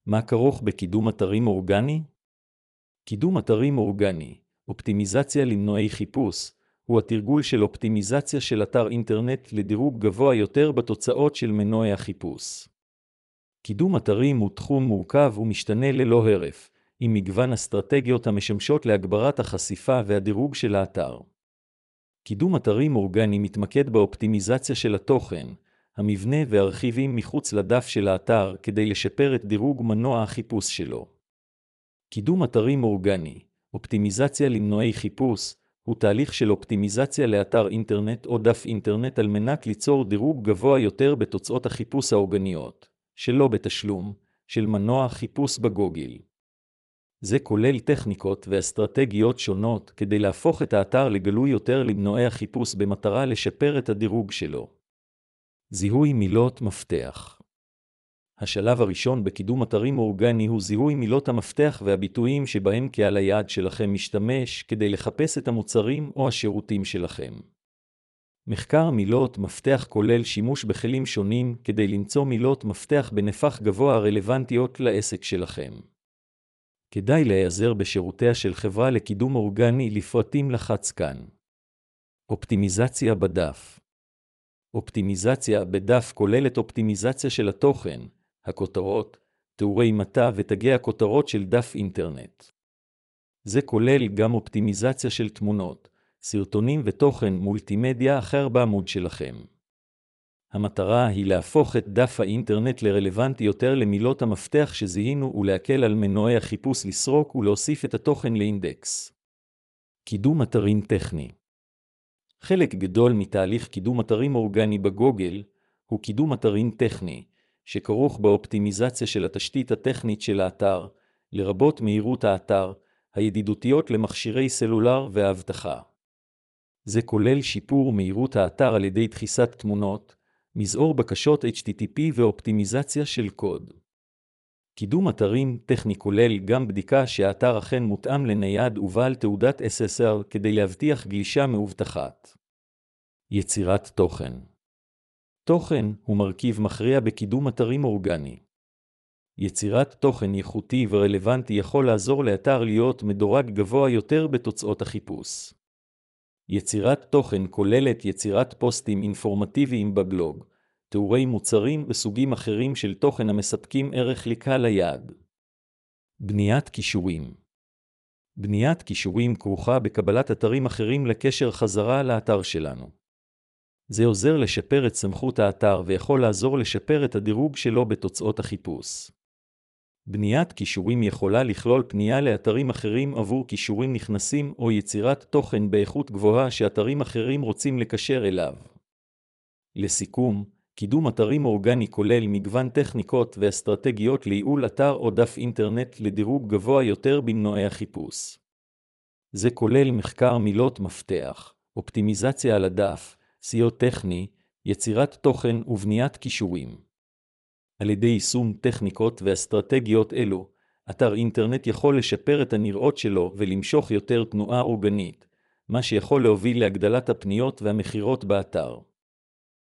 מה כרוך בקידום אתרים אורגני? קידום אתרים אורגני, אופטימיזציה למנועי חיפוש, הוא התרגול של אופטימיזציה של אתר אינטרנט לדירוג גבוה יותר בתוצאות של מנועי החיפוש. קידום אתרים הוא תחום מורכב ומשתנה ללא הרף, עם מגוון אסטרטגיות המשמשות להגברת החשיפה והדירוג של האתר. קידום אתרים אורגני מתמקד באופטימיזציה של התוכן, המבנה והרכיבים מחוץ לדף של האתר כדי לשפר את דירוג מנוע החיפוש שלו. קידום אתרים אורגני, אופטימיזציה למנועי חיפוש, הוא תהליך של אופטימיזציה לאתר אינטרנט או דף אינטרנט על מנת ליצור דירוג גבוה יותר בתוצאות החיפוש האורגניות, שלא בתשלום, של מנוע חיפוש בגוגל. זה כולל טכניקות ואסטרטגיות שונות כדי להפוך את האתר לגלוי יותר למנועי החיפוש במטרה לשפר את הדירוג שלו. זיהוי מילות מפתח. השלב הראשון בקידום אתרים אורגני הוא זיהוי מילות המפתח והביטויים שבהם קהל היעד שלכם משתמש כדי לחפש את המוצרים או השירותים שלכם. מחקר מילות מפתח כולל שימוש בכלים שונים כדי למצוא מילות מפתח בנפח גבוה הרלוונטיות לעסק שלכם. כדאי להיעזר בשירותיה של חברה לקידום אורגני לפרטים לחץ כאן. אופטימיזציה בדף. אופטימיזציה בדף כוללת אופטימיזציה של התוכן, הכותרות, תיאורי מטה ותגי הכותרות של דף אינטרנט. זה כולל גם אופטימיזציה של תמונות, סרטונים ותוכן מולטימדיה אחר בעמוד שלכם. המטרה היא להפוך את דף האינטרנט לרלוונטי יותר למילות המפתח שזיהינו ולהקל על מנועי החיפוש לסרוק ולהוסיף את התוכן לאינדקס. קידום אתרים טכני. חלק גדול מתהליך קידום אתרים אורגני בגוגל הוא קידום אתרים טכני, שכרוך באופטימיזציה של התשתית הטכנית של האתר, לרבות מהירות האתר, הידידותיות למכשירי סלולר והאבטחה. זה כולל שיפור מהירות האתר על ידי דחיסת תמונות, מזעור בקשות HTTP ואופטימיזציה של קוד. קידום אתרים טכני כולל גם בדיקה שהאתר אכן מותאם לנייד ובעל תעודת SSL כדי להבטיח גלישה מאובטחת. יצירת תוכן. תוכן הוא מרכיב מכריע בקידום אתרים אורגני. יצירת תוכן איכותי ורלוונטי יכול לעזור לאתר להיות מדורג גבוה יותר בתוצאות החיפוש. יצירת תוכן כוללת יצירת פוסטים אינפורמטיביים בבלוג, תיאורי מוצרים וסוגים אחרים של תוכן המספקים ערך לקהל היעד. בניית קישורים. בניית קישורים כרוכה בקבלת אתרים אחרים לקשר חזרה לאתר שלנו. זה עוזר לשפר את סמכות האתר ויכול לעזור לשפר את הדירוג שלו בתוצאות החיפוש. בניית קישורים יכולה לכלול פנייה לאתרים אחרים עבור קישורים נכנסים או יצירת תוכן באיכות גבוהה שאתרים אחרים רוצים לקשר אליו. לסיכום, קידום אתרים אורגני כולל מגוון טכניקות ואסטרטגיות לייעול אתר או דף אינטרנט לדירוג גבוה יותר במנועי החיפוש. זה כולל מחקר מילות מפתח, אופטימיזציה על הדף, SEO טכני, יצירת תוכן ובניית קישורים. על ידי יישום טכניקות ואסטרטגיות אלו, אתר אינטרנט יכול לשפר את הנראות שלו ולמשוך יותר תנועה אורגנית, מה שיכול להוביל להגדלת הפניות והמחירות באתר.